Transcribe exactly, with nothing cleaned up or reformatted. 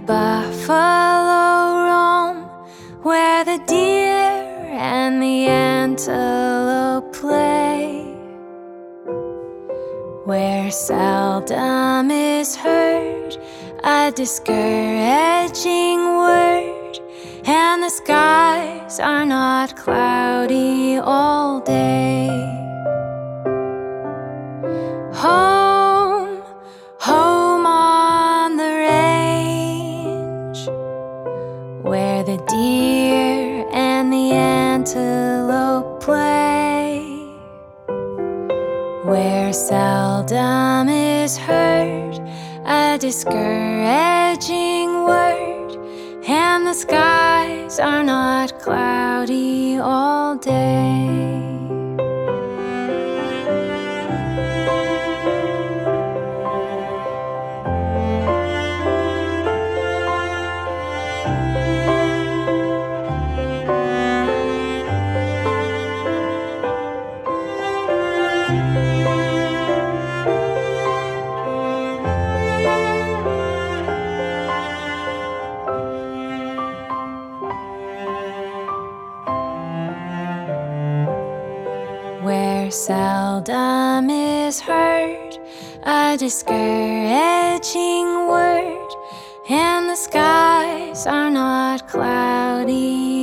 buffalo roam, where the deer and the antelope play, where seldom is heard a discouraging word, and the skies are not cloudy all day. Home, home on the range, where the deer and the antelope play, where seldom is heard a discouraging word, and the skies are not cloudy all day. Where seldom is heard a discouraging word, and the skies are not cloudy